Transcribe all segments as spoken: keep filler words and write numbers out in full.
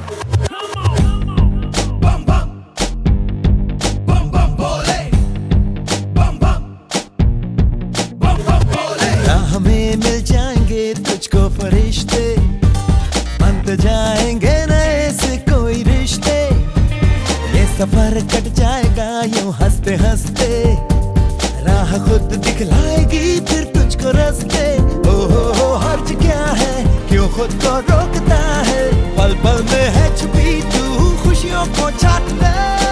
फरिश्ते बंद जाएंगे नए से कोई रिश्ते, ये सफर कट जाएगा यूं हंसते हंसते, राह खुद दिखलाएगी फिर तुझको रास्ते। ओ हो हो हर्ज क्या है, क्यों खुद को रोकता है, पल पल में है छुपी तू खुशियों को चाट ले।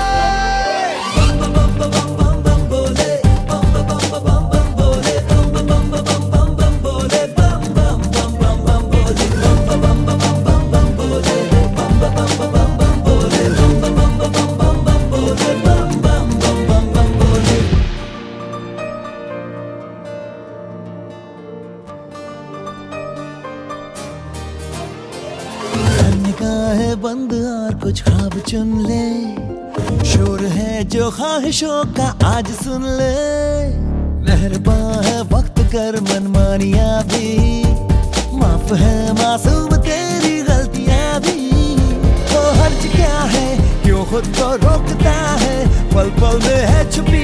निगाहें बंद और कुछ ख्वाब चुन ले, शोर है जो ख्वाहिशों का आज सुन ले, मेहरबान है वक्त कर मनमानियां भी, माफ है मासूम तेरी गलतियां भी। तो हर्ज क्या है, क्यों खुद को रोकता है, पल पल में है छुपी